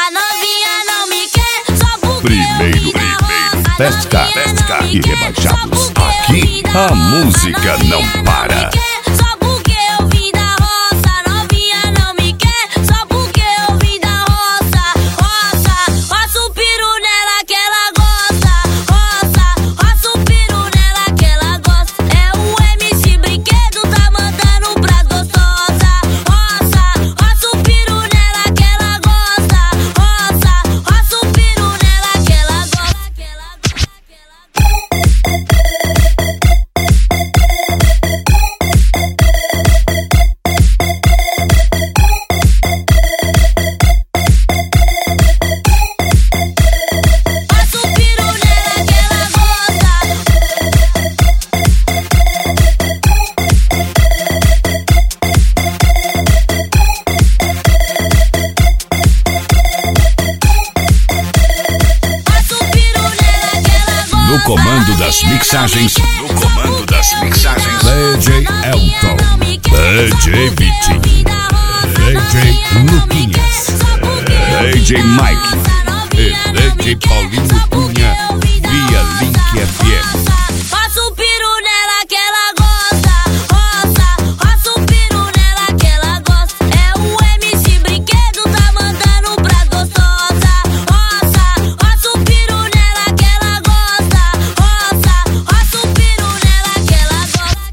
A novinha não me quer só porque Primeiro, pesca e rebaixados. Aqui a música não para. Só porque eu vim da roça. Novinha não me quer só porque eu vim da roça. Roça o peru nela que ela gosta. Roça o peru nela que ela gosta. É o MC Brinquedo, tá mandando pras gostosa. Roça o peru nela que ela gosta. Roça o peru nela que ela gosta. No comando das mixagens, DJ Elton, DJ Vitinho, DJ Luquinhas, DJ Mike e DJ Paulinho Cunha, via Link FM. Roça o peru nela que ela gosta. Roça o peru nela que ela gosta. É o MC Brinquedo, tá mandando pras gostosa. Roça o peru nela que ela gosta. Roça o peru nela que ela gosta.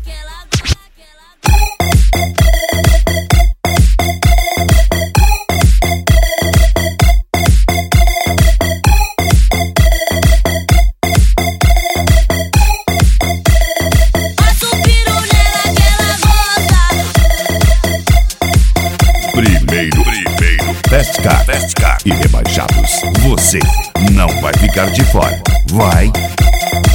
Primeiro, pesca e rebaixados. Você não vai ficar de fora, vai.